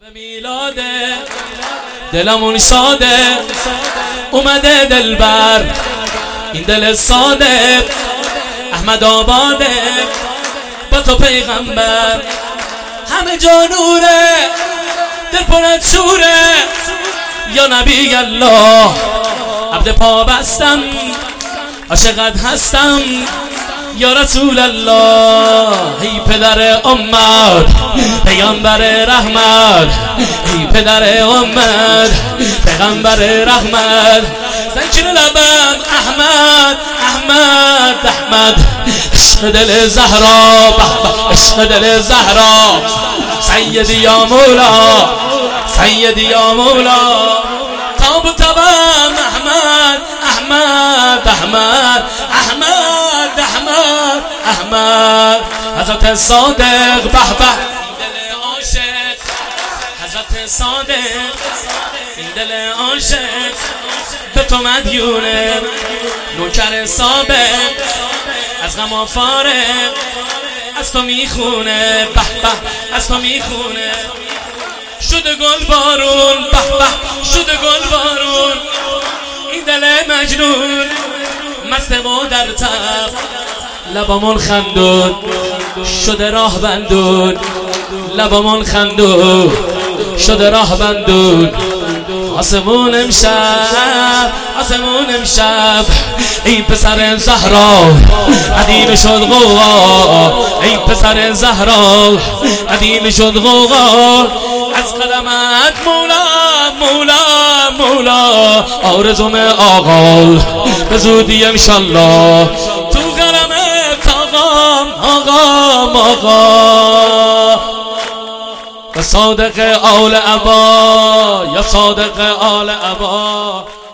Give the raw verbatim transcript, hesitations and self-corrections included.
میلاده دلمون شاده اومده دلبر این دل ساده احمد آباده با تو پیغمبر همه جا نوره دل پر از شوره یا نبی الله عبد پا بستم عاشقت هستم یا رسول الله ای پدر امت پیغمبر رحمت ای پدر امت پیغمبر رحمت زنجیر لبم احمد احمد احمد عشق دل زهرا عشق دل زهرا سیدی یا مولا سیدی یا مولا تاب و تبم احمد احمد احمد احمد احمد احمد حضرت صادق به به دل عاشق حضرت صادق این دل عاشق به تو مدیونه نوکر سابق از غم فارغ از تو میخونه به به از تو میخونه شده گل بارون به به شده گل بارون این دل مجنون مست و در تب لبامون خندون شده راه بندون لبامون خندون شده راه بندون آسمون امشب آسمون امشب ای پسر زهرا قدیم شد غوغا ای پسر زهرا قدیم شد غوغا از قدمت مولا مولا مولا آرزوم آقا به زودی انشالله تو قرمت آقام آقام آقا یا صادق آل ابا یا صادق آل ابا